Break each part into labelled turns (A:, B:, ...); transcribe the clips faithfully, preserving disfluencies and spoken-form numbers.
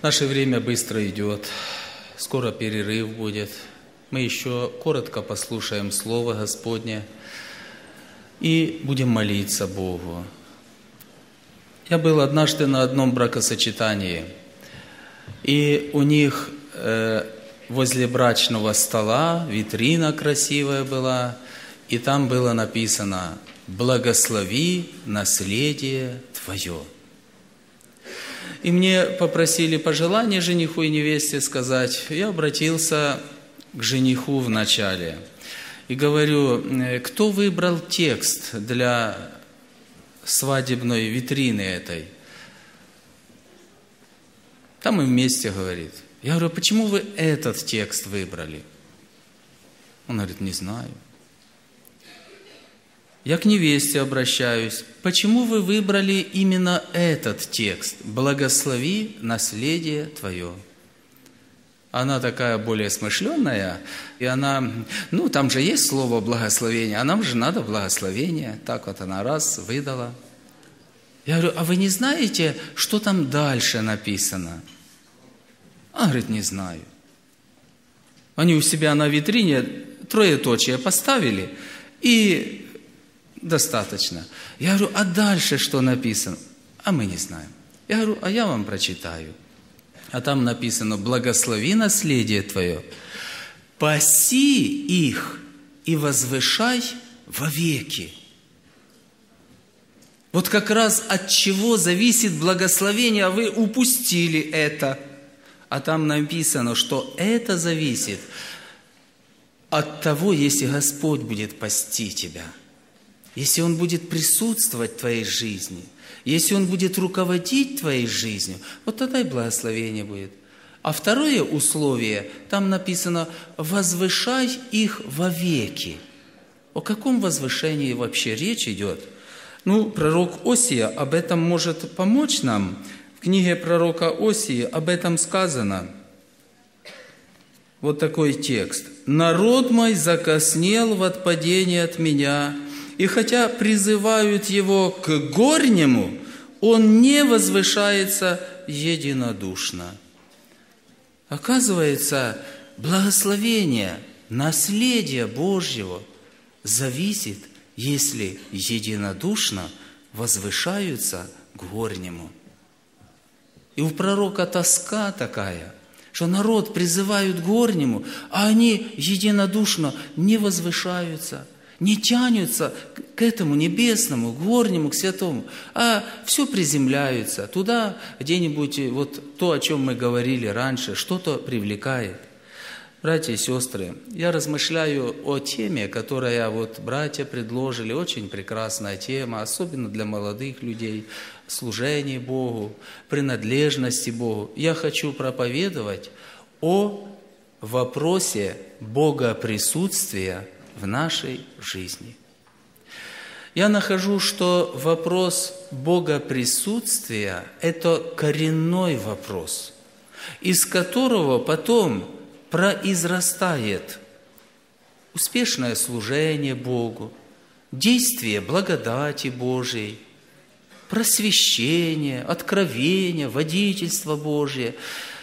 A: Наше время быстро идет, скоро перерыв будет. Мы еще коротко послушаем Слово Господне и будем молиться Богу. Я был однажды на одном бракосочетании, и у них э, возле брачного стола витрина красивая была, и там было написано «Благослови наследие Твое». И мне попросили пожелание жениху и невесте сказать. Я обратился к жениху вначале и говорю, кто выбрал текст для свадебной витрины этой? Там мы вместе, говорит. Я говорю, почему вы этот текст выбрали? Он говорит, не знаю. Я к невесте обращаюсь. Почему вы выбрали именно этот текст? «Благослови наследие Твое». Она такая более смышленная, и она, ну, там же есть слово «благословение», а нам же надо благословение. Так вот она раз выдала. Я говорю, а вы не знаете, что там дальше написано? Она говорит, не знаю. Они у себя на витрине троеточие поставили, и достаточно. Я говорю, а дальше что написано? А мы не знаем. Я говорю, а я вам прочитаю. А там написано, благослови наследие Твое, паси их и возвышай вовеки. Вот как раз от чего зависит благословение, а вы упустили это. А там написано, что это зависит от того, если Господь будет пасти тебя. Если Он будет присутствовать в твоей жизни, если Он будет руководить твоей жизнью, вот тогда и благословение будет. А второе условие, там написано, возвышай их вовеки. О каком возвышении вообще речь идет? Ну, пророк Осия об этом может помочь нам. В книге пророка Осии об этом сказано. Вот такой текст. «Народ мой закоснел в отпадении от меня, и хотя призывают его к горнему, он не возвышается единодушно». Оказывается, благословение, наследие Божьего зависит, если единодушно возвышаются к горнему. И у пророка тоска такая, что народ призывают к горнему, а они единодушно не возвышаются, не тянутся к этому небесному, к горнему, к святому, а все приземляются туда, где-нибудь вот то, о чем мы говорили раньше, что-то привлекает. Братья и сестры, я размышляю о теме, которую вот братья предложили, очень прекрасная тема, особенно для молодых людей, служение Богу, принадлежности Богу. Я хочу проповедовать о вопросе Богоприсутствия в нашей жизни. Я нахожу, что вопрос Богоприсутствия – это коренной вопрос, из которого потом произрастает успешное служение Богу, действие благодати Божией, просвещение, откровение, водительство Божие,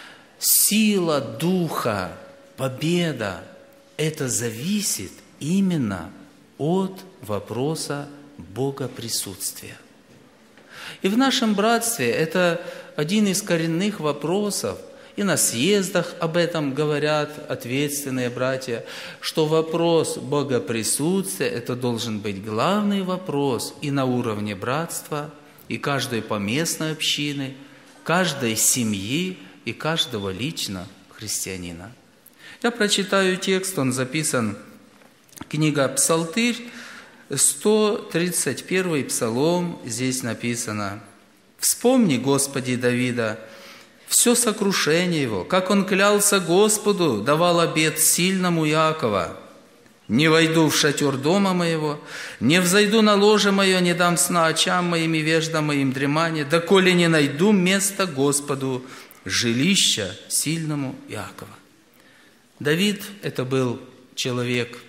A: сила Духа, победа. Это зависит именно от вопроса Богоприсутствия. И в нашем братстве это один из коренных вопросов, и на съездах об этом говорят ответственные братья, что вопрос Богоприсутствия – это должен быть главный вопрос и на уровне братства, и каждой поместной общины, каждой семьи и каждого лично христианина. Я прочитаю текст, он записан, книга Псалтырь, сто тридцать первый псалом, здесь написано: «Вспомни, Господи, Давида, все сокрушение его, как он клялся Господу, давал обет сильному Иакова. Не войду в шатер дома моего, не взойду на ложе мое, не дам сна очам моим и веждам моим дремания, доколе не найду место Господу, жилища сильному Иакова». Давид – это был человек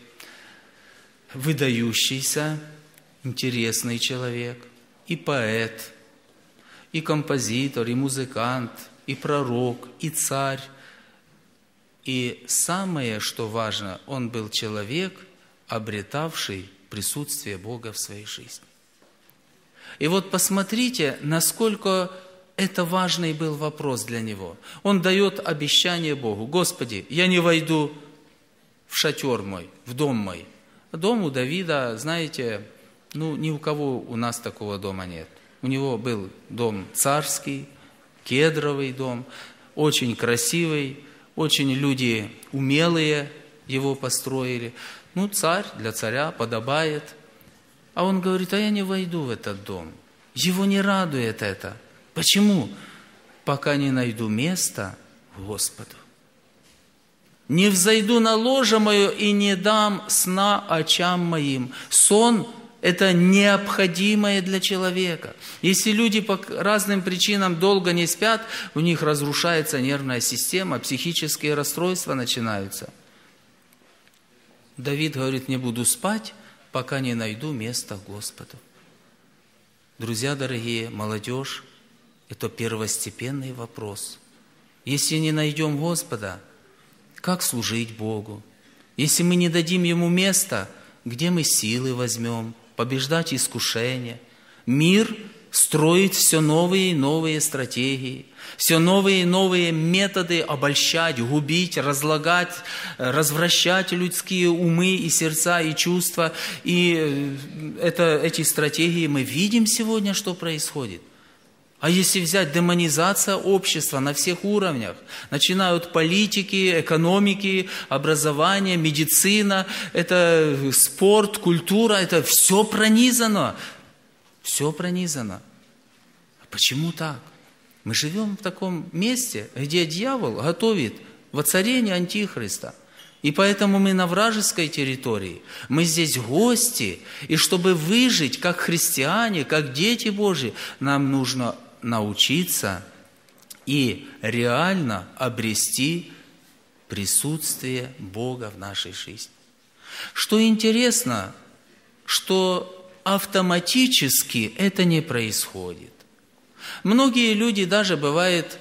A: выдающийся, интересный человек, и поэт, и композитор, и музыкант, и пророк, и царь. И самое, что важно, он был человек, обретавший присутствие Бога в своей жизни. И вот посмотрите, насколько это важный был вопрос для него. Он дает обещание Богу: «Господи, я не войду в шатер мой, в дом мой». Дом у Давида, знаете, ну, ни у кого у нас такого дома нет. У него был дом царский, кедровый дом, очень красивый, очень люди умелые его построили. Ну, царь для царя подобает. А он говорит: а я не войду в этот дом. Его не радует это. Почему? Пока не найду места Господу. Не взойду на ложе мое и не дам сна очам моим. Сон – это необходимое для человека. Если люди по разным причинам долго не спят, у них разрушается нервная система, психические расстройства начинаются. Давид говорит: не буду спать, пока не найду место Господу. Друзья дорогие, молодежь, это первостепенный вопрос. Если не найдем Господа, как служить Богу? Если мы не дадим Ему места, где мы силы возьмем, побеждать искушения? Мир строит все новые и новые стратегии, все новые и новые методы обольщать, губить, разлагать, развращать людские умы и сердца, и чувства. И это, эти стратегии мы видим сегодня, что происходит. А если взять демонизация общества на всех уровнях, начинают политики, экономики, образование, медицина, это спорт, культура, это все пронизано. Все пронизано. А почему так? Мы живем в таком месте, где дьявол готовит воцарение Антихриста. И поэтому мы на вражеской территории, мы здесь гости. И чтобы выжить как христиане, как дети Божьи, нам нужно научиться и реально обрести присутствие Бога в нашей жизни. Что интересно, что автоматически это не происходит. Многие люди даже, бывает,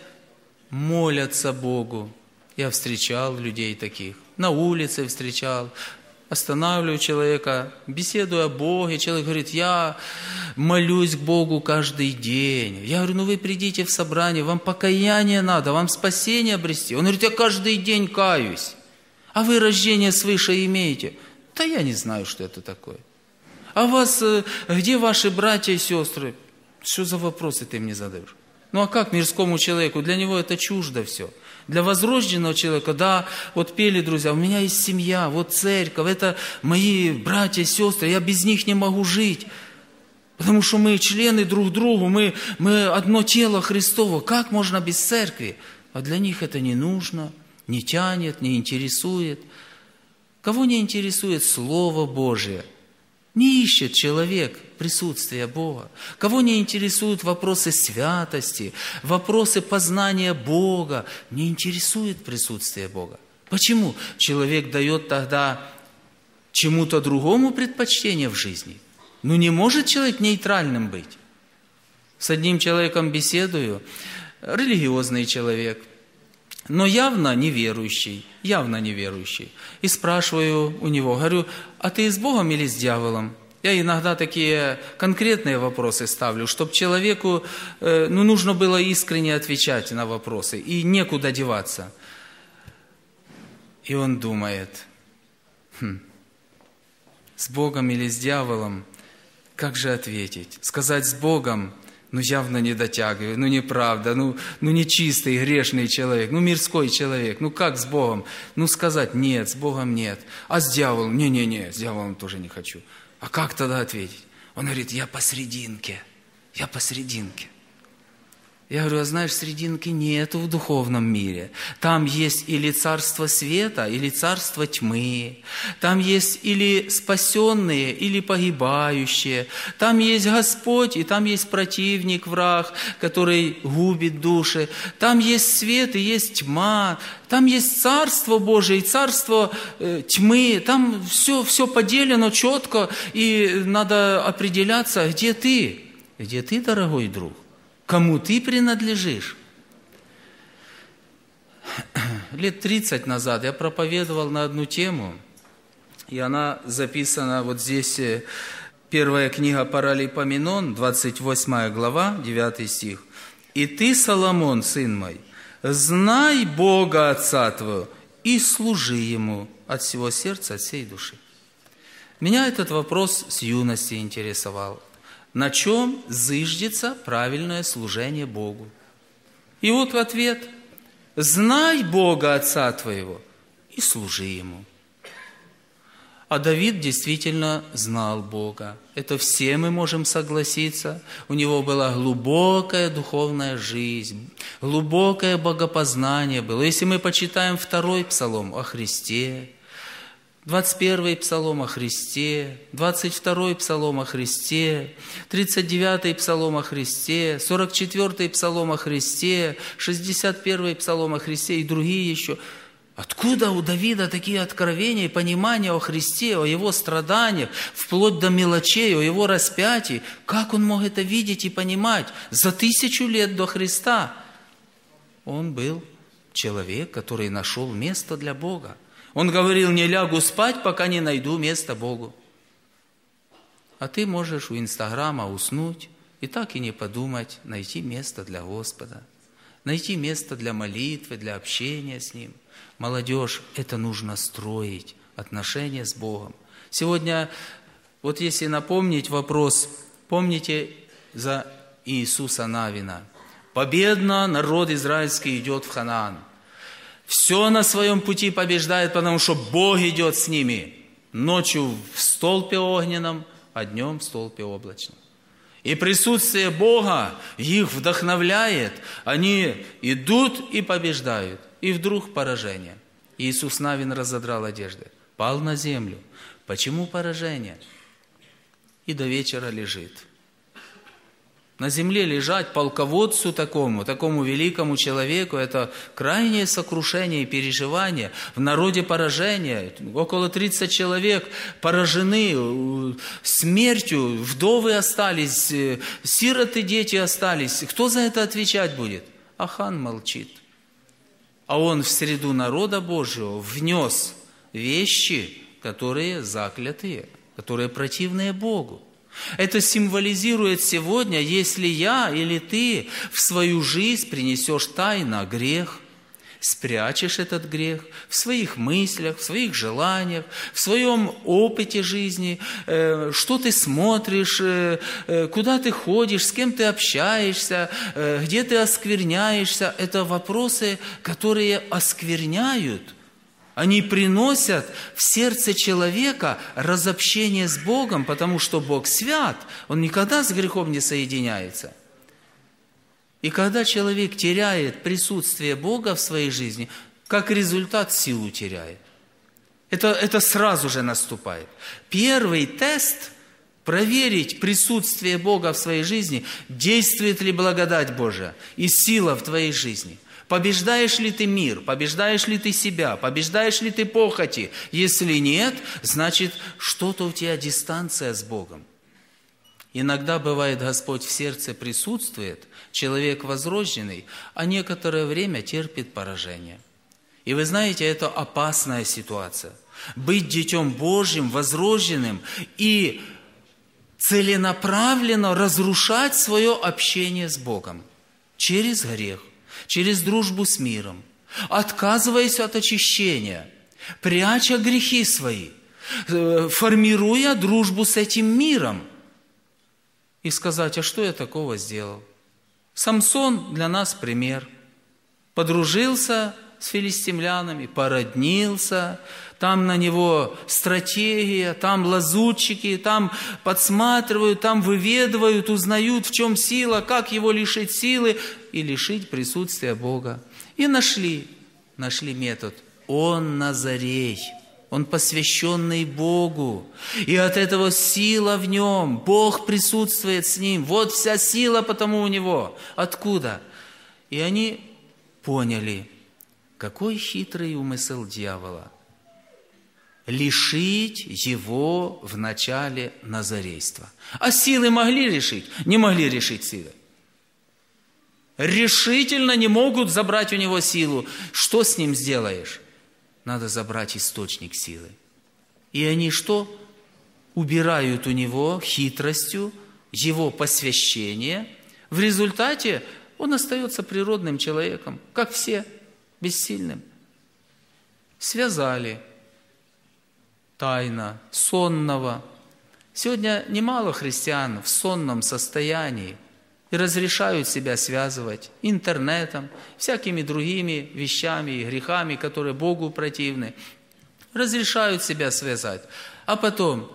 A: молятся Богу. Я встречал людей таких, на улице встречал, останавливаю человека, беседую о Боге, человек говорит: я молюсь к Богу каждый день. Я говорю: ну вы придите в собрание, вам покаяние надо, вам спасение обрести. Он говорит: я каждый день каюсь. А вы рождение свыше имеете? Да я не знаю, что это такое. А вас, где ваши братья и сестры? Что за вопросы ты мне задаешь? Ну а как мирскому человеку? Для него это чуждо все. Для возрожденного человека, да, вот пели друзья: у меня есть семья, вот церковь, это мои братья и сестры, я без них не могу жить. Потому что мы члены друг другу, мы, мы одно тело Христово. Как можно без церкви? А для них это не нужно, не тянет, не интересует. Кого не интересует Слово Божие? Не ищет человек присутствия Бога. Кого не интересуют вопросы святости, вопросы познания Бога, не интересует присутствие Бога. Почему? Человек дает тогда чему-то другому предпочтение в жизни. Ну не может человек нейтральным быть. С одним человеком беседую, религиозный человек, но явно неверующий, явно неверующий. И спрашиваю у него, говорю: а ты с Богом или с дьяволом? Я иногда такие конкретные вопросы ставлю, чтобы человеку э, ну, нужно было искренне отвечать на вопросы, и некуда деваться. И он думает: хм, с Богом или с дьяволом, как же ответить? Сказать с Богом, ну явно не дотягиваю, ну неправда, ну, ну нечистый, грешный человек, ну мирской человек, ну как с Богом? Ну сказать: нет, с Богом нет. А с дьяволом? Не-не-не, с дьяволом тоже не хочу. А как тогда ответить? Он говорит: я посрединке, я посрединке. Я говорю: а знаешь, срединки нету в духовном мире. Там есть или царство света, или царство тьмы. Там есть или спасенные, или погибающие. Там есть Господь, и там есть противник, враг, который губит души. Там есть свет и есть тьма. Там есть царство Божие и царство э, тьмы. Там все, все поделено четко, и надо определяться, где ты. Где ты, дорогой друг? кому ты принадлежишь. Лет тридцать назад я проповедовал на одну тему, и она записана вот здесь, первая книга Паралипоменон, двадцать восьмая глава, девятый стих. «И ты, Соломон, сын мой, знай Бога Отца твоего и служи Ему от всего сердца, от всей души». Меня этот вопрос с юности интересовал. На чем зыждется правильное служение Богу? И вот ответ: знай Бога Отца твоего и служи Ему. А Давид действительно знал Бога. Это все мы можем согласиться. У него была глубокая духовная жизнь, глубокое богопознание было. Если мы почитаем второй псалом о Христе, двадцать первый псалом о Христе, двадцать второй псалом о Христе, тридцать девятый псалом о Христе, сорок четвёртый псалом о Христе, шестьдесят первый псалом о Христе и другие еще. Откуда у Давида такие откровения и понимания о Христе, о Его страданиях, вплоть до мелочей, о Его распятии? Как он мог это видеть и понимать за тысячу лет до Христа? Он был человек, который нашел место для Бога. Он говорил: не лягу спать, пока не найду место Богу. А ты можешь у Инстаграма уснуть и так и не подумать найти место для Господа, найти место для молитвы, для общения с Ним. Молодежь, это нужно строить, отношения с Богом. Сегодня, вот если напомнить вопрос, помните за Иисуса Навина. Победно народ израильский идет в Ханаан. Все на своем пути побеждает, потому что Бог идет с ними. Ночью в столпе огненном, а днем в столпе облачном. И присутствие Бога их вдохновляет. Они идут и побеждают. И вдруг поражение. Иисус Навин разодрал одежды, пал на землю. Почему поражение? И до вечера лежит. На земле лежать полководцу такому, такому великому человеку, это крайнее сокрушение и переживание. В народе поражение. Около тридцати человек поражены смертью, вдовы остались, сироты дети остались. Кто за это отвечать будет? Ахан молчит. А он в среду народа Божьего внес вещи, которые заклятые, которые противные Богу. Это символизирует сегодня, если я или ты в свою жизнь принесешь тайно грех, спрячешь этот грех в своих мыслях, в своих желаниях, в своем опыте жизни, э, что ты смотришь, э, э, куда ты ходишь, с кем ты общаешься, э, где ты оскверняешься. Это вопросы, которые оскверняют. Они приносят в сердце человека разобщение с Богом, потому что Бог свят, Он никогда с грехом не соединяется. И когда человек теряет присутствие Бога в своей жизни, как результат силу теряет. Это, это сразу же наступает. Первый тест – проверить присутствие Бога в своей жизни, действует ли благодать Божия и сила в твоей жизни. Побеждаешь ли ты мир, побеждаешь ли ты себя, побеждаешь ли ты похоти? Если нет, значит, что-то у тебя дистанция с Богом. Иногда бывает, Господь в сердце присутствует, человек возрожденный, а некоторое время терпит поражение. И вы знаете, это опасная ситуация. Быть детем Божьим, возрожденным и целенаправленно разрушать свое общение с Богом через грех, через дружбу с миром, отказываясь от очищения, пряча грехи свои, формируя дружбу с этим миром. И сказать: а что я такого сделал? Самсон для нас пример. Подружился с филистимлянами, породнился, там на него стратегия, там лазутчики, там подсматривают, там выведывают, узнают, в чем сила, как его лишить силы и лишить присутствия Бога. И нашли, нашли метод. Он Назарей, он посвященный Богу, и от этого сила в нем, Бог присутствует с ним, вот вся сила потому у него. Откуда? И они поняли, какой хитрый умысел дьявола. Лишить его в начале назарейства. А силы могли решить? Не могли решить силы. решительно не могут забрать у него силу. Что с ним сделаешь? Надо забрать источник силы. И они что? Убирают у него хитростью его посвящение. В результате он остается природным человеком, как все, бессильным. Связали тайно сонного. Сегодня немало христиан в сонном состоянии и разрешают себя связывать интернетом, всякими другими вещами и грехами, которые Богу противны. Разрешают себя связать. А потом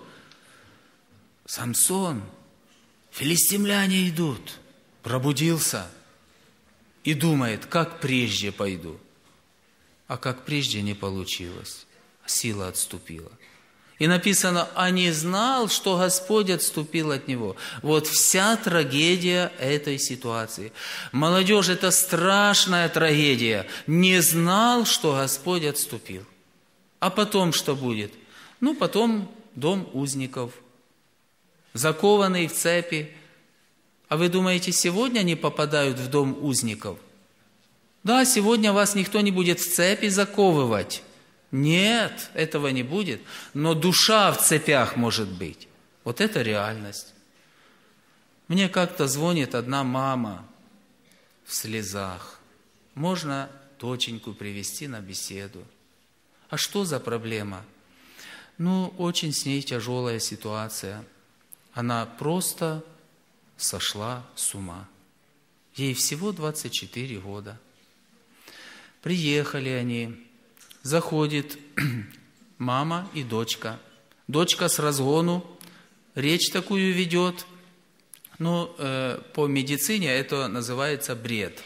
A: Самсон, филистимляне идут, пробудился и думает, как прежде пойду. А как прежде не получилось, сила отступила. И написано, а не знал, что Господь отступил от него. Вот вся трагедия этой ситуации. Молодежь, это страшная трагедия. Не знал, что Господь отступил. А потом что будет? Ну, потом дом узников, закованный в цепи. А вы думаете, сегодня они попадают в дом узников? Да, сегодня вас никто не будет в цепи заковывать. Нет, этого не будет. Но душа в цепях может быть. Вот это реальность. Мне как-то звонит одна мама в слезах. Можно доченьку привести на беседу. А что за проблема? Ну, очень с ней тяжелая ситуация. Она просто сошла с ума. Ей всего двадцать четыре года. Приехали они. Заходит мама и дочка. Дочка с разгону речь такую ведет. Ну, э, по медицине это называется бред.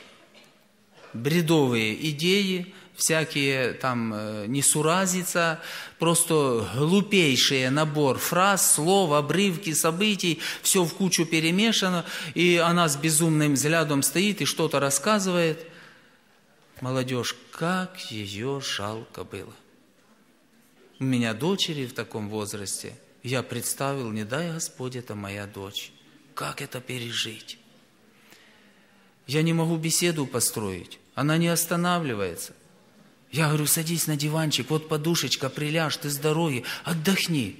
A: Бредовые идеи, всякие там э, несуразица, просто глупейший набор фраз, слов, обрывки событий, все в кучу перемешано, и она с безумным взглядом стоит и что-то рассказывает. Молодежь, как ее жалко было. У меня дочери в таком возрасте. Я представил, не дай Господь, это моя дочь. Как это пережить? Я не могу беседу построить. Она не останавливается. Я говорю, садись на диванчик, вот подушечка, приляжь, ты с дороги, отдохни.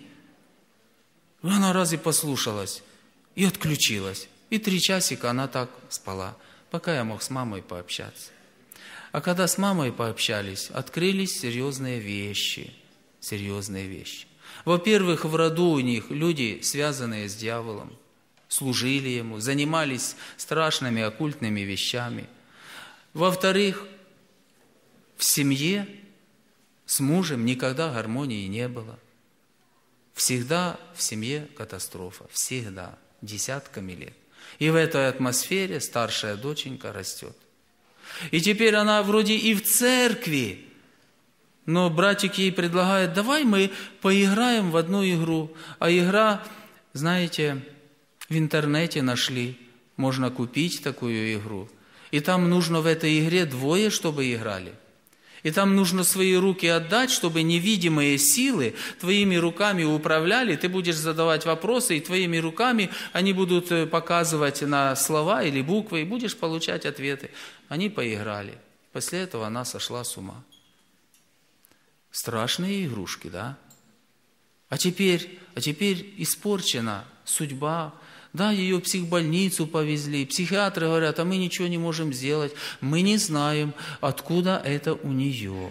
A: И она раз и послушалась, и отключилась. И три часика она так спала, пока я мог с мамой пообщаться. А когда с мамой пообщались, открылись серьезные вещи. Серьезные вещи. Во-первых, в роду у них люди, связанные с дьяволом, служили ему, занимались страшными оккультными вещами. Во-вторых, в семье с мужем никогда гармонии не было. Всегда в семье катастрофа. Всегда. Десятками лет. И в этой атмосфере старшая доченька растет. И теперь она вроде и в церкви, но братик ей предлагает, давай мы поиграем в одну игру. А игра, знаете, в интернете нашли, можно купить такую игру. И там нужно в этой игре двое, чтобы играли. И там нужно свои руки отдать, чтобы невидимые силы твоими руками управляли. Ты будешь задавать вопросы, и твоими руками они будут показывать на слова или буквы, и будешь получать ответы. Они поиграли. После этого она сошла с ума. Страшные игрушки, да? А теперь, а теперь испорчена судьба. Да, ее в психбольницу повезли. Психиатры говорят, а мы ничего не можем сделать. Мы не знаем, откуда это у нее.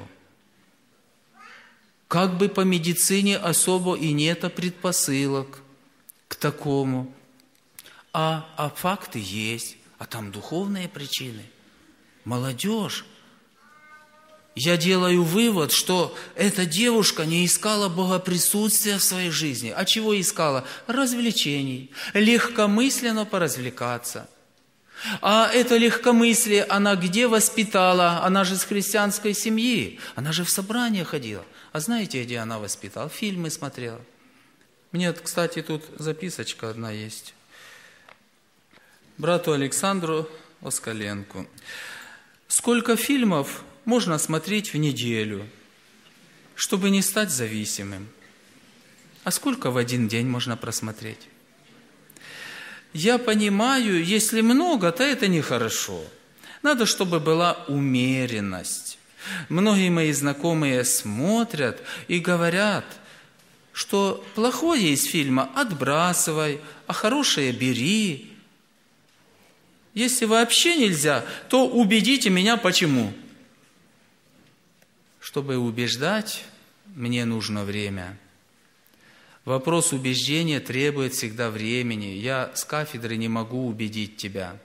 A: Как бы по медицине особо и нет предпосылок к такому. А, а факты есть. А там духовные причины. Молодежь. Я делаю вывод, что эта девушка не искала богоприсутствия в своей жизни. А чего искала? Развлечений. Легкомысленно поразвлекаться. А это легкомыслие она где воспитала? Она же с христианской семьи. Она же в собрание ходила. А знаете, где она воспитала? Фильмы смотрела. Мне, кстати, тут записочка одна есть. Брату Александру Оскаленку. Сколько фильмов можно смотреть в неделю, чтобы не стать зависимым? А сколько в один день можно просмотреть? Я понимаю, если много, то это нехорошо. Надо, чтобы была умеренность. Многие мои знакомые смотрят и говорят, что плохое из фильма отбрасывай, а хорошее бери. Если вообще нельзя, то убедите меня почему. Чтобы убеждать, мне нужно время. Вопрос убеждения требует всегда времени. Я с кафедры не могу убедить тебя.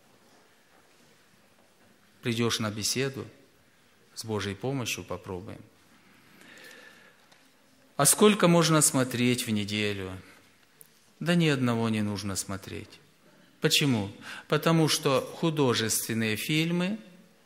A: Придешь на беседу, с Божьей помощью попробуем. А сколько можно смотреть в неделю? Да ни одного не нужно смотреть. Почему? Потому что художественные фильмы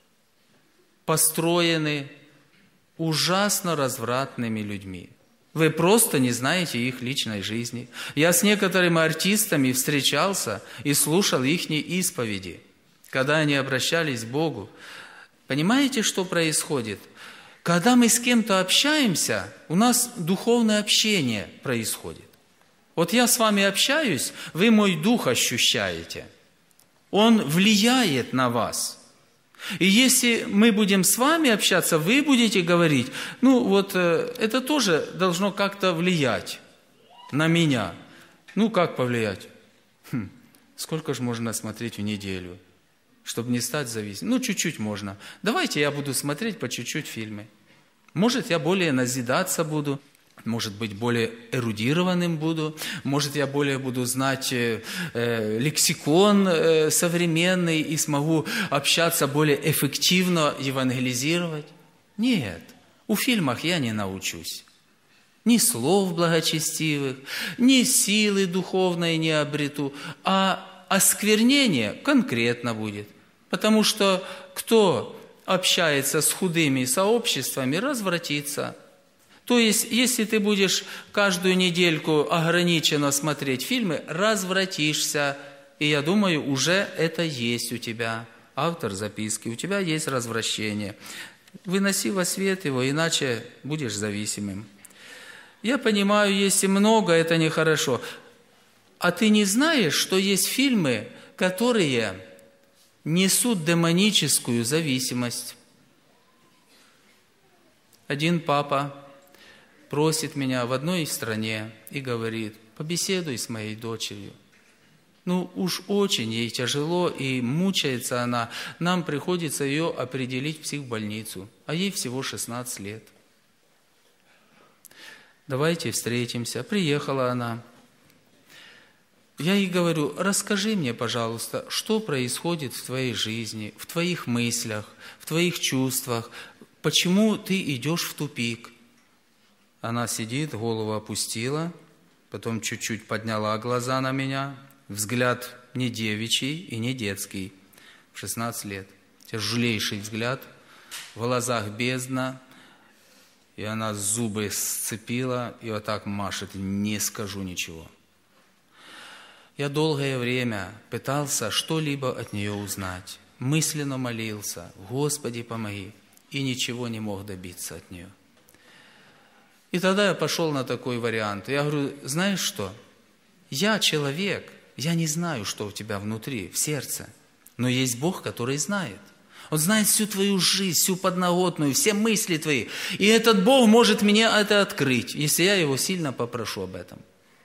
A: построены ужасно развратными людьми. Вы просто не знаете их личной жизни. Я с некоторыми артистами встречался и слушал их исповеди, когда они обращались к Богу. Понимаете, что происходит? Когда мы с кем-то общаемся, у нас духовное общение происходит. Вот я с вами общаюсь, вы мой дух ощущаете. Он влияет на вас. И если мы будем с вами общаться, вы будете говорить, ну вот это тоже должно как-то влиять на меня. Ну как повлиять? Хм, сколько же можно смотреть в неделю, чтобы не стать зависимым? Ну чуть-чуть можно. Давайте я буду смотреть по чуть-чуть фильмы. Может, я более назидаться буду. Может быть, более эрудированным буду, может, я более буду знать э, лексикон э, современный и смогу общаться более эффективно, евангелизировать. Нет, у фильмов я не научусь. Ни слов благочестивых, ни силы духовной не обрету, а осквернение конкретно будет. Потому что кто общается с худыми сообществами, развратится. То есть, если ты будешь каждую недельку ограниченно смотреть фильмы, развратишься. И я думаю, уже это есть у тебя. Автор записки, у тебя есть развращение. Выноси во свет его, иначе будешь зависимым. Я понимаю, если много, это нехорошо. А ты не знаешь, что есть фильмы, которые несут демоническую зависимость? Один папа просит меня в одной стране и говорит, побеседуй с моей дочерью. Ну уж очень ей тяжело и мучается она. Нам приходится ее определить в психбольницу, а ей всего шестнадцать лет. Давайте встретимся. Приехала она. Я ей говорю, расскажи мне, пожалуйста, что происходит в твоей жизни, в твоих мыслях, в твоих чувствах, почему ты идешь в тупик. Она сидит, голову опустила, потом чуть-чуть подняла глаза на меня, взгляд не девичий и не детский, в шестнадцать лет. Тяжелейший взгляд, в глазах бездна, и она зубы сцепила и вот так машет, не скажу ничего. Я долгое время пытался что-либо от нее узнать, мысленно молился, Господи, помоги, и ничего не мог добиться от нее. И тогда я пошел на такой вариант. Я говорю, знаешь что? Я человек, я не знаю, что у тебя внутри, в сердце. Но есть Бог, который знает. Он знает всю твою жизнь, всю подноготную, все мысли твои. И этот Бог может мне это открыть, если я его сильно попрошу об этом.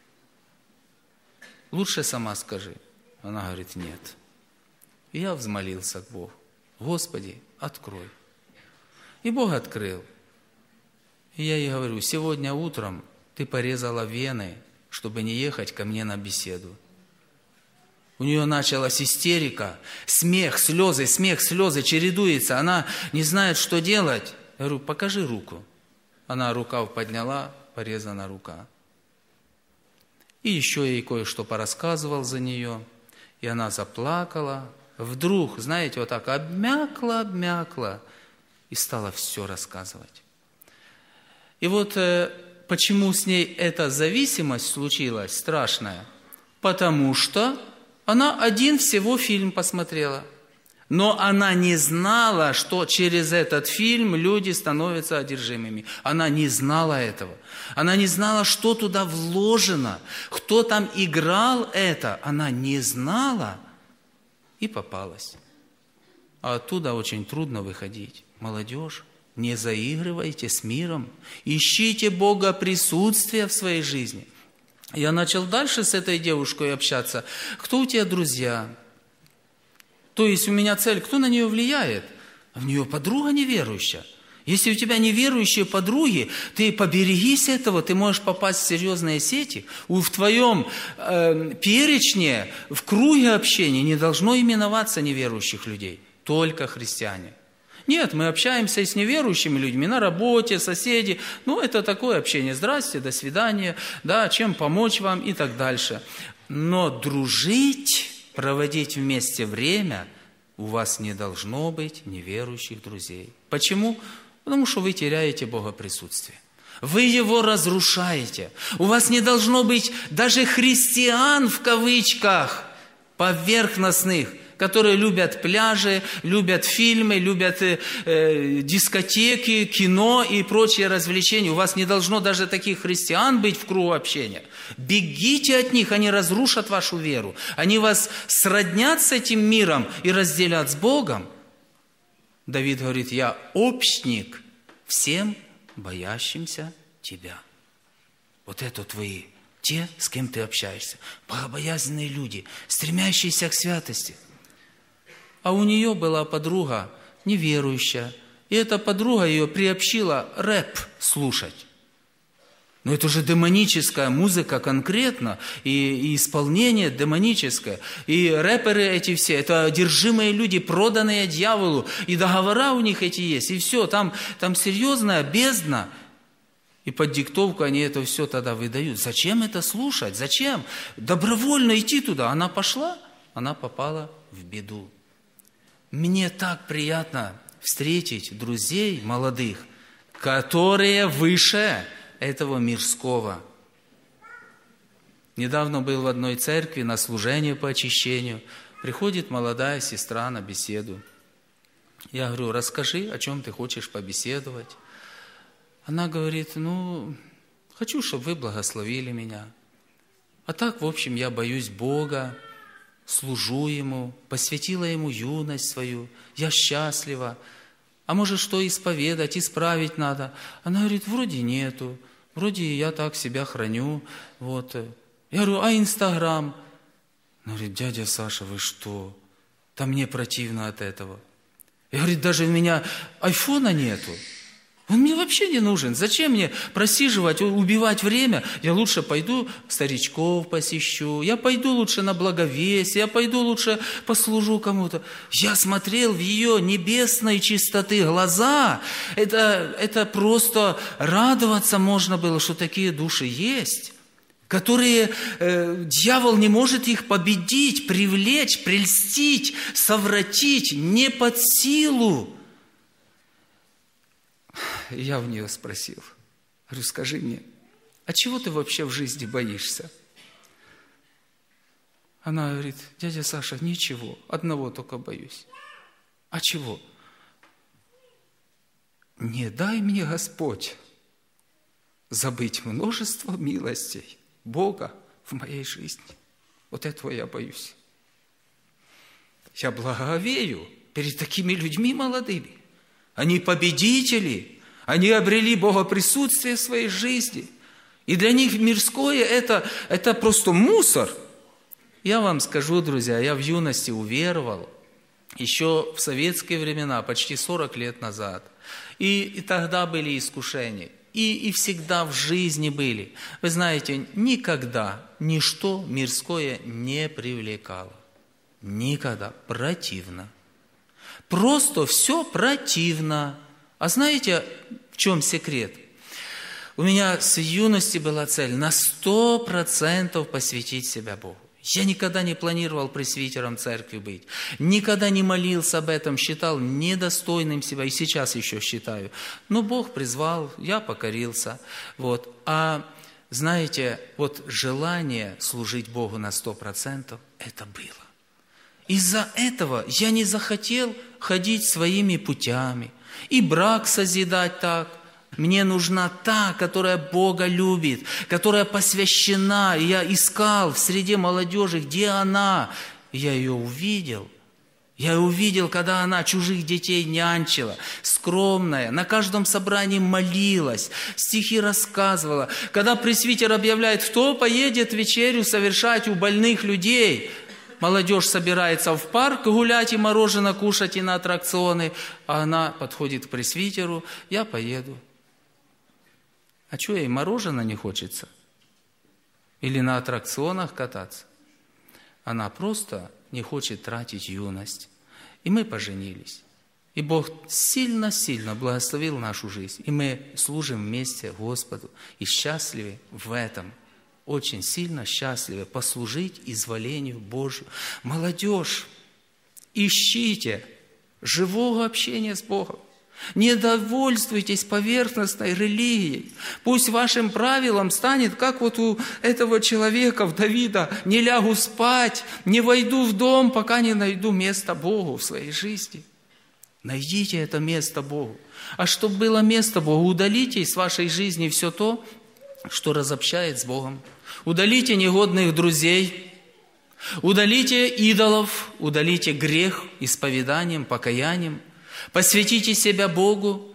A: Лучше сама скажи. Она говорит, нет. И я взмолился к Богу. Господи, открой. И Бог открыл. И я ей говорю, сегодня утром ты порезала вены, чтобы не ехать ко мне на беседу. У нее началась истерика, смех, слезы, смех, слезы, чередуется. Она не знает, что делать. Я говорю, покажи руку. Она рукав подняла, порезана рука. И еще ей кое-что порассказывал за нее. И она заплакала. Вдруг, знаете, вот так обмякла, обмякла. И стала все рассказывать. И вот э, почему с ней эта зависимость случилась страшная? Потому что она один всего фильм посмотрела. Но она не знала, что через этот фильм люди становятся одержимыми. Она не знала этого. Она не знала, что туда вложено, кто там играл это. Она не знала и попалась. а оттуда очень трудно выходить. Молодежь, не заигрывайте с миром, ищите Бога присутствия в своей жизни. Я начал дальше с этой девушкой общаться. Кто у тебя друзья? То есть у меня цель, кто на нее влияет? В нее подруга неверующая. Если у тебя неверующие подруги, ты поберегись этого, ты можешь попасть в серьезные сети. В твоем э, перечне, в круге общения не должно именоваться неверующих людей, только христиане. Нет, мы общаемся и с неверующими людьми на работе, соседи. Ну, это такое общение. Здрасте, до свидания, да, чем помочь вам и так дальше. Но дружить, проводить вместе время, у вас не должно быть неверующих друзей. Почему? Потому что вы теряете Богоприсутствие. Вы его разрушаете. У вас не должно быть даже христиан в кавычках поверхностных, которые любят пляжи, любят фильмы, любят э, э, дискотеки, кино и прочие развлечения. У вас не должно даже таких христиан быть в кругу общения. Бегите от них, они разрушат вашу веру. Они вас сроднят с этим миром и разделят с Богом. Давид говорит, я общник всем боящимся тебя. Вот это твои, те, с кем ты общаешься. Богобоязненные люди, стремящиеся к святости. А у нее была подруга неверующая. И эта подруга ее приобщила рэп слушать. Но это же демоническая музыка конкретно, и, и исполнение демоническое. И рэперы эти все, это одержимые люди, проданные дьяволу, и договора у них эти есть, и все, там, там серьезная бездна. И под диктовку они это все тогда выдают. Зачем это слушать? Зачем? Добровольно идти туда. Она пошла, она попала в беду. Мне так приятно встретить друзей молодых, которые выше этого мирского. Недавно был в одной церкви на служении по очищению. Приходит молодая сестра на беседу. Я говорю, расскажи, о чем ты хочешь побеседовать. Она говорит, ну, хочу, чтобы вы благословили меня. А так, в общем, я боюсь Бога, служу Ему, посвятила Ему юность свою, я счастлива. А может, что исповедать, исправить надо? Она говорит, вроде нету, вроде я так себя храню. Вот. Я говорю, а Инстаграм? Она говорит, дядя Саша, вы что? Да мне противно от этого. Я говорю, даже у меня айфона нету. Он мне вообще не нужен. Зачем мне просиживать, убивать время? Я лучше пойду старичков посещу, я пойду лучше на благовестие, я пойду лучше послужу кому-то. Я смотрел в ее небесной чистоты глаза. Это, это просто радоваться можно было, что такие души есть, которые э, дьявол не может их победить, привлечь, прельстить, совратить, не под силу. Я у нее спросил, говорю, скажи мне, а чего ты вообще в жизни боишься? Она говорит, дядя Саша, ничего, одного только боюсь. А чего? Не дай мне Господь забыть множество милостей Бога в моей жизни. Вот этого я боюсь. Я благоговею перед такими людьми молодыми. Они победители, они обрели Богоприсутствие в своей жизни. И для них мирское это, это просто мусор. Я вам скажу, друзья, я в юности уверовал, еще в советские времена, почти сорок лет назад. И, и тогда были искушения. И, и всегда в жизни были. Вы знаете, никогда ничто мирское не привлекало. Никогда. Противно. Просто все противно. А знаете, в чем секрет? У меня с юности была цель на сто процентов посвятить себя Богу. Я никогда не планировал пресвитером церкви быть. Никогда не молился об этом, считал недостойным себя. И сейчас еще считаю. Но Бог призвал, я покорился. Вот. А знаете, вот желание служить Богу на сто процентов, это было. Из-за этого я не захотел ходить своими путями и брак созидать так. Мне нужна та, которая Бога любит, которая посвящена. И я искал в среде молодежи, где она. И я ее увидел. Я увидел, когда она чужих детей нянчила, скромная, на каждом собрании молилась, стихи рассказывала. Когда пресвитер объявляет, кто поедет вечерю совершать у больных людей, молодежь собирается в парк гулять и мороженое кушать и на аттракционы, а она подходит к пресвитеру, я поеду. А что ей, мороженое не хочется? Или на аттракционах кататься? Она просто не хочет тратить юность. И мы поженились. И Бог сильно-сильно благословил нашу жизнь. И мы служим вместе Господу. И счастливы в этом. Очень сильно счастливы послужить изволению Божию. Молодежь, ищите живого общения с Богом. Не довольствуйтесь поверхностной религией. Пусть вашим правилом станет, как вот у этого человека, в Давида, не лягу спать, не войду в дом, пока не найду место Богу в своей жизни. Найдите это место Богу. А чтобы было место Богу, удалите из вашей жизни все то, что разобщает с Богом. Удалите негодных друзей, удалите идолов, удалите грех исповеданием, покаянием. Посвятите себя Богу,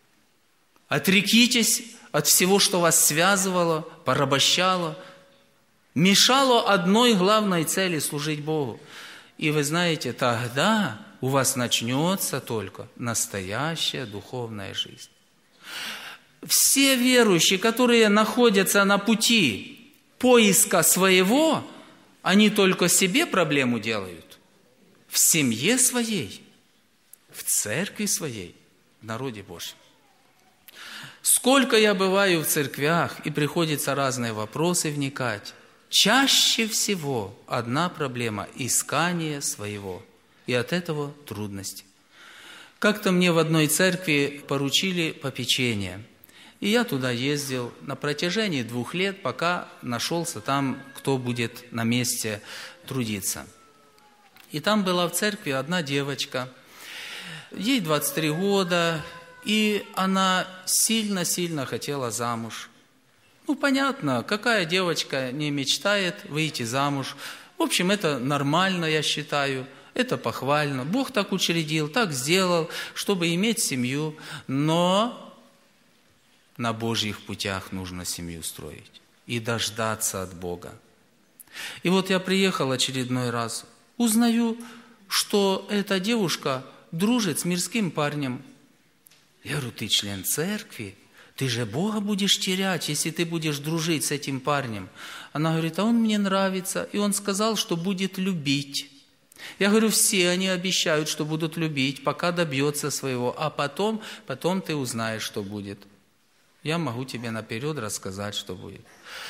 A: отрекитесь от всего, что вас связывало, порабощало, мешало одной главной цели служить Богу. И вы знаете, тогда у вас начнется только настоящая духовная жизнь. Все верующие, которые находятся на пути поиска своего, они только себе проблему делают. В семье своей, в церкви своей, в народе Божьем. Сколько я бываю в церквях, и приходится разные вопросы вникать. Чаще всего одна проблема – искание своего. И от этого трудности. Как-то мне в одной церкви поручили попечение. И я туда ездил на протяжении двух лет, пока нашелся там, кто будет на месте трудиться. И там была в церкви одна девочка. Ей двадцать три года, и она сильно-сильно хотела замуж. Ну, понятно, какая девочка не мечтает выйти замуж. В общем, это нормально, я считаю, это похвально. Бог так учредил, так сделал, чтобы иметь семью. Но на Божьих путях нужно семью строить и дождаться от Бога. И вот я приехал очередной раз, узнаю, что эта девушка дружит с мирским парнем. Я говорю, ты член церкви, ты же Бога будешь терять, если ты будешь дружить с этим парнем. Она говорит, а он мне нравится, и он сказал, что будет любить. Я говорю, все они обещают, что будут любить, пока добьется своего, а потом, потом ты узнаешь, что будет. Я могу тебе наперед рассказать, что будет.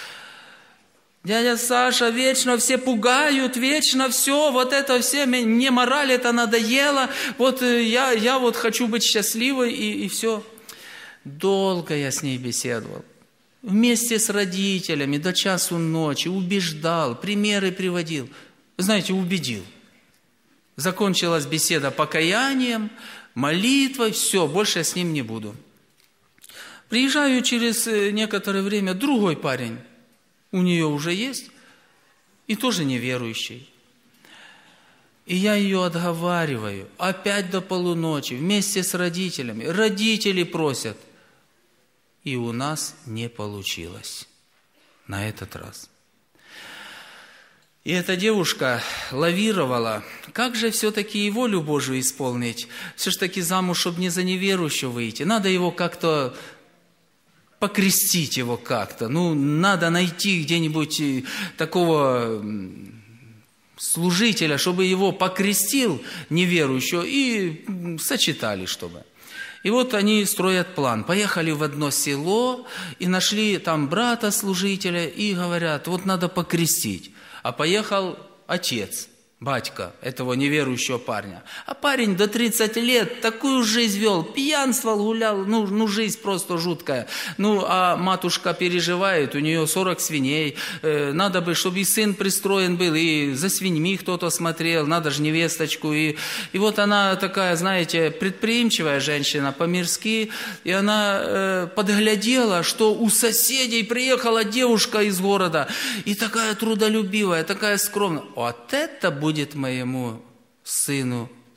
A: Дядя Саша, вечно все пугают, вечно все, вот это все, мне мораль это надоело, вот я, я вот хочу быть счастливой и, и все. Долго я с ней беседовал, вместе с родителями до часу ночи, убеждал, примеры приводил, знаете, убедил. Закончилась беседа покаянием, молитвой, все, больше я с ним не буду. Приезжаю через некоторое время, другой парень, у нее уже есть, и тоже неверующий. И я ее отговариваю, опять до полуночи, вместе с родителями. Родители просят. И у нас не получилось на этот раз. И эта девушка лавировала. Как же все-таки и волю Божию исполнить? Все же таки замуж, чтобы не за неверующего выйти. Надо его как-то... покрестить его как-то. Ну, надо найти где-нибудь такого служителя, чтобы его покрестил неверующего и сочетали, чтобы. И вот они строят план. Поехали в одно село и нашли там брата-служителя и говорят, вот надо покрестить. А поехал отец, батька этого неверующего парня. А парень до тридцати лет такую жизнь вел, пьянствовал, гулял, ну, ну жизнь просто жуткая. Ну, а матушка переживает, у нее сорок свиней, э, надо бы, чтобы и сын пристроен был, и за свиньми кто-то смотрел, надо же невесточку. И, и вот она такая, знаете, предприимчивая женщина по-мирски, и она э, подглядела, что у соседей приехала девушка из города, и такая трудолюбивая, такая скромная. Вот это будет будет моему сыну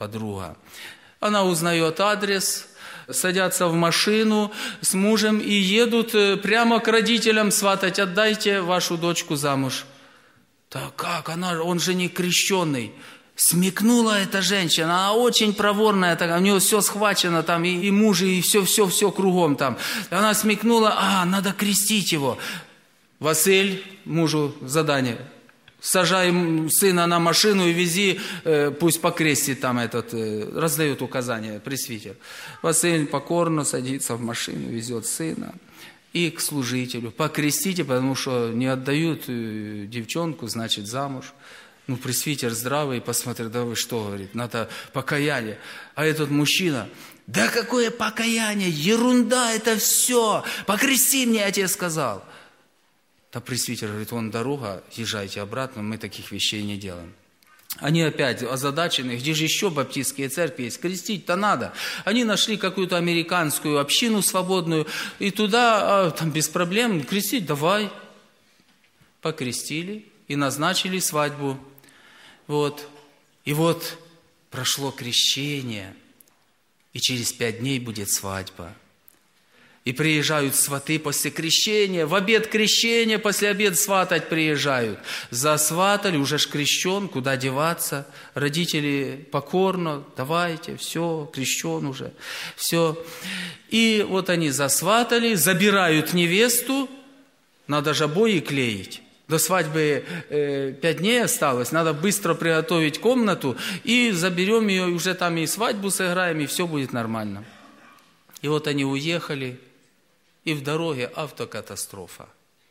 A: подруга. Она узнает адрес, садятся в машину с мужем и едут прямо к родителям сватать. Отдайте вашу дочку замуж. Так как? Она, он же не крещенный. Смекнула эта женщина, она очень проворная, так, у нее все схвачено, там, и, и муж, и все-все-все кругом там. Она смекнула, а, надо крестить его. Василь, мужу задание, сажай сына на машину и вези, э, пусть покрестит там этот, э, раздает указания, пресвитер. Василь покорно садится в машину, везет сына и к служителю. Покрестите, потому что не отдают э, девчонку, значит, замуж. Ну, пресвитер здравый, посмотрит, да вы что, говорит, надо покаяние. А этот мужчина, да какое покаяние, ерунда это все, покрести мне, я тебе сказал. Да пресвитер говорит, вон дорога, езжайте обратно, мы таких вещей не делаем. Они опять озадачены, где же еще баптистские церкви есть, крестить-то надо. Они нашли какую-то американскую общину свободную, и туда, а, там без проблем, крестить давай. Покрестили и назначили свадьбу. Вот. И вот прошло крещение, и через пять дней будет свадьба. И приезжают сваты после крещения, в обед крещения, после обеда сватать приезжают. Засватали, уже ж крещен, куда деваться. Родители покорно, давайте, все, крещен уже, все. И вот они засватали, забирают невесту, надо же обои клеить. До свадьбы э, пять дней осталось, надо быстро приготовить комнату, и заберем ее, и уже там и свадьбу сыграем, и все будет нормально. И вот они уехали, и в дороге автокатастрофа.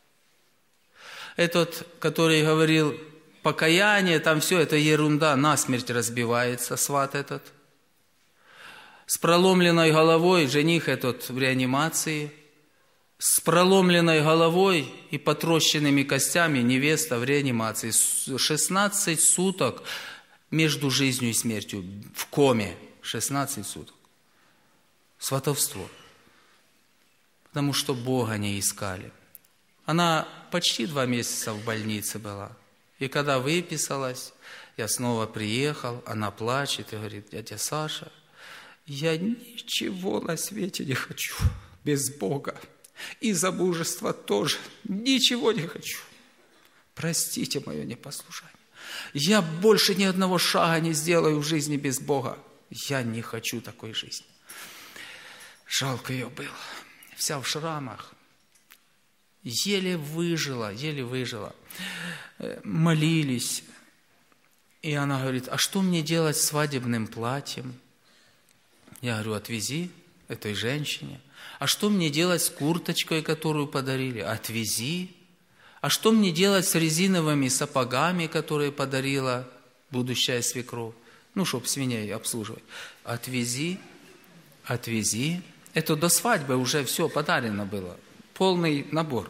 A: Этот, который говорил, покаяние, там все, это ерунда, насмерть разбивается сват этот. С проломленной головой жених этот в реанимации, с проломленной головой и потрощенными костями невеста в реанимации. шестнадцать суток между жизнью и смертью, в коме. шестнадцать суток. Сватовство. Потому что Бога не искали. Она почти два месяца в больнице была. И когда выписалась, я снова приехал, она плачет и говорит, дядя Саша, я ничего на свете не хочу без Бога. И замужество тоже. Ничего не хочу. Простите мое непослушание. Я больше ни одного шага не сделаю в жизни без Бога. Я не хочу такой жизни. Жалко ее было. Вся в шрамах. Еле выжила, еле выжила. Молились. И она говорит, а что мне делать с свадебным платьем? Я говорю, отвези этой женщине. А что мне делать с курточкой, которую подарили? Отвези. А что мне делать с резиновыми сапогами, которые подарила будущая свекровь? Ну, чтобы свиней обслуживать. Отвези, отвези. Это до свадьбы уже все подарено было. Полный набор.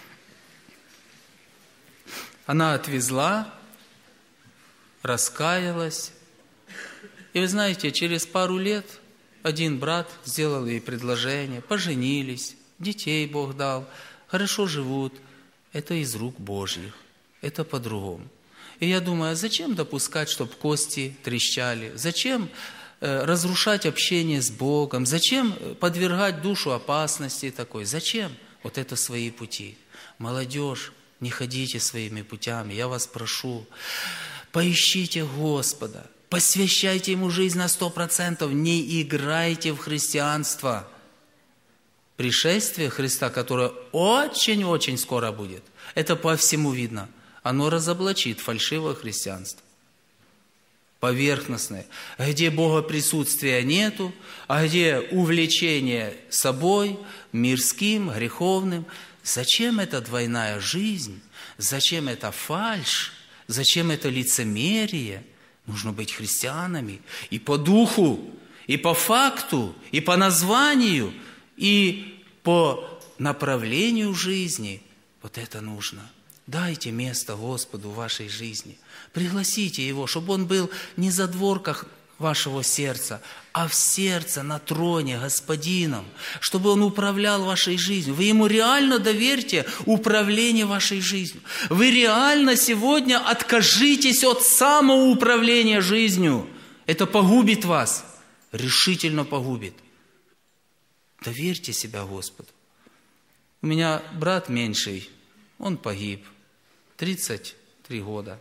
A: Она отвезла, раскаялась. И вы знаете, через пару лет один брат сделал ей предложение, поженились, детей Бог дал, хорошо живут. Это из рук Божьих, это по-другому. И я думаю, а зачем допускать, чтобы кости трещали? Зачем э, разрушать общение с Богом? Зачем подвергать душу опасности такой? Зачем? Вот это свои пути. Молодежь, не ходите своими путями, я вас прошу. Поищите Господа. Посвящайте Ему жизнь на сто процентов, не играйте в христианство. Пришествие Христа, которое очень-очень скоро будет, это по всему видно. Оно разоблачит фальшивое христианство. Поверхностное. Где Бога присутствия нету, а где увлечение собой, мирским, греховным. Зачем эта двойная жизнь? Зачем эта фальшь? Зачем это лицемерие? Нужно быть христианами и по духу, и по факту, и по названию, и по направлению жизни. Вот это нужно. Дайте место Господу в вашей жизни. Пригласите Его, чтобы Он был не в задворках вашего сердца, а в сердце на троне Господином, чтобы Он управлял вашей жизнью. Вы Ему реально доверьте управление вашей жизнью. Вы реально сегодня откажитесь от самоуправления жизнью. Это погубит вас, решительно погубит. Доверьте себя Господу. У меня брат меньший, он погиб, тридцать три года.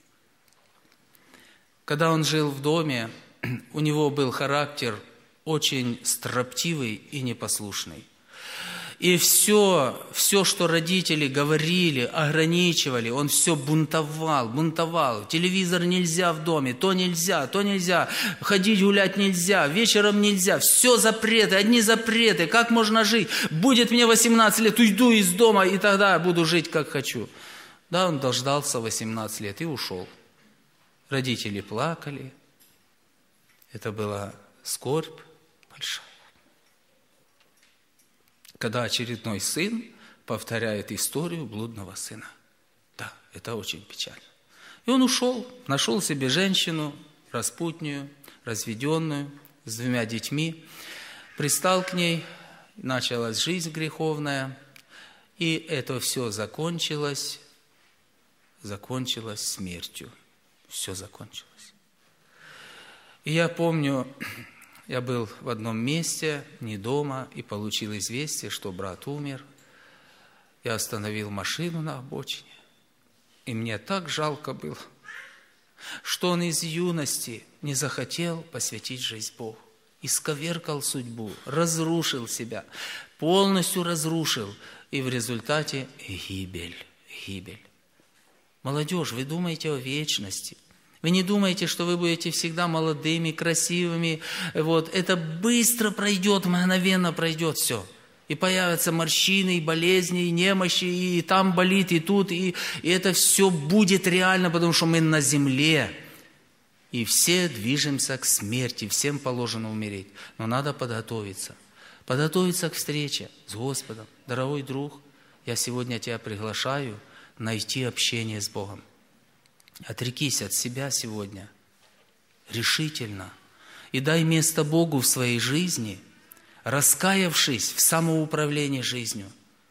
A: Когда он жил в доме, у него был характер очень строптивый и непослушный. И все, все, что родители говорили, ограничивали, он все бунтовал, бунтовал. Телевизор нельзя в доме, то нельзя, то нельзя, ходить гулять нельзя, вечером нельзя. Все запреты, одни запреты, как можно жить? Будет мне восемнадцать лет, уйду из дома, и тогда буду жить, как хочу. Да, он дождался восемнадцать лет и ушел. Родители плакали. Это была скорбь большая. Когда очередной сын повторяет историю блудного сына. Да, это очень печально. И он ушел, нашел себе женщину, распутную, разведенную, с двумя детьми, пристал к ней, началась жизнь греховная, и это все закончилось, закончилось смертью. Все закончилось. И я помню, я был в одном месте, не дома, и получил известие, что брат умер. Я остановил машину на обочине, и мне так жалко было, что он из юности не захотел посвятить жизнь Богу, исковеркал судьбу, разрушил себя, полностью разрушил, и в результате гибель, гибель. Молодежь, вы думаете о вечности. Вы не думаете, что вы будете всегда молодыми, красивыми. Вот. Это быстро пройдет, мгновенно пройдет все. И появятся морщины, и болезни, и немощи, и там болит, и тут. И, и это все будет реально, потому что мы на земле. И все движемся к смерти, всем положено умереть. Но надо подготовиться. Подготовиться к встрече с Господом. Дорогой друг, я сегодня тебя приглашаю найти общение с Богом. Отрекись от себя сегодня решительно и дай место Богу в своей жизни, раскаявшись в самоуправлении жизнью.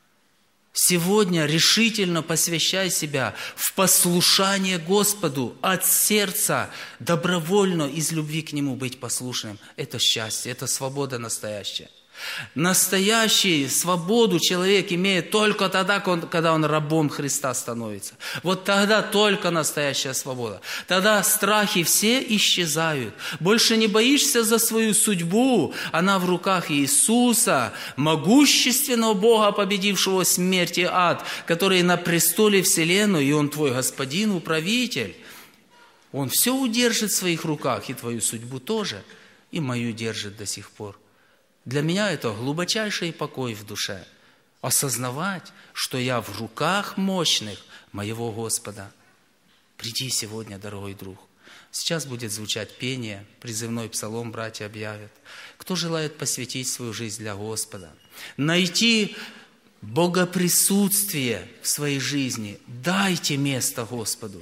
A: Сегодня решительно посвящай себя в послушание Господу от сердца, добровольно из любви к Нему быть послушным. Это счастье, это свобода настоящая. Настоящую свободу человек имеет только тогда, когда он рабом Христа становится. Вот тогда только настоящая свобода. Тогда страхи все исчезают. Больше не боишься за свою судьбу. Она в руках Иисуса, могущественного Бога, победившего смерть и ад, который на престоле вселенной, и Он твой Господин, управитель. Он все удержит в своих руках, и твою судьбу тоже, и мою держит до сих пор. Для меня это глубочайший покой в душе. Осознавать, что я в руках мощных моего Господа. Приди сегодня, дорогой друг. Сейчас будет звучать пение, призывной псалом братья объявят. Кто желает посвятить свою жизнь для Господа, найти богоприсутствие в своей жизни, дайте место Господу.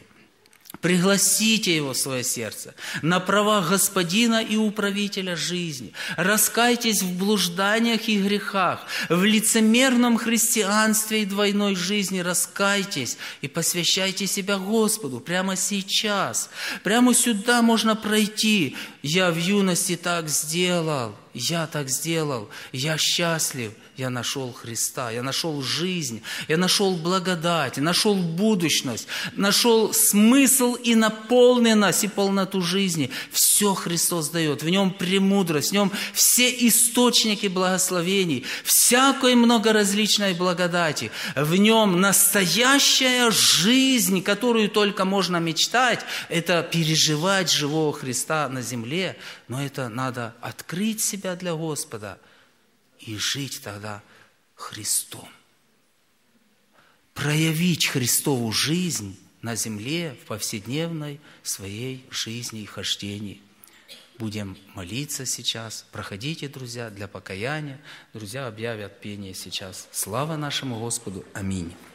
A: Пригласите Его в свое сердце на правах Господина и управителя жизни. Раскайтесь в блужданиях и грехах, в лицемерном христианстве и двойной жизни. Раскайтесь и посвящайте себя Господу прямо сейчас. Прямо сюда можно пройти. Я в юности так сделал, я так сделал, я счастлив. Я нашел Христа, я нашел жизнь, я нашел благодать, я нашел будущность, нашел смысл и наполненность и полноту жизни. Все Христос дает, в Нем премудрость, в Нем все источники благословений, всякой многоразличной благодати. В Нем настоящая жизнь, которую только можно мечтать, это переживать живого Христа на земле, но это надо открыть себя для Господа и жить тогда Христом. Проявить Христову жизнь на земле в повседневной своей жизни и хождении. Будем молиться сейчас. Проходите, друзья, для покаяния. Друзья объявят пение сейчас. Слава нашему Господу. Аминь.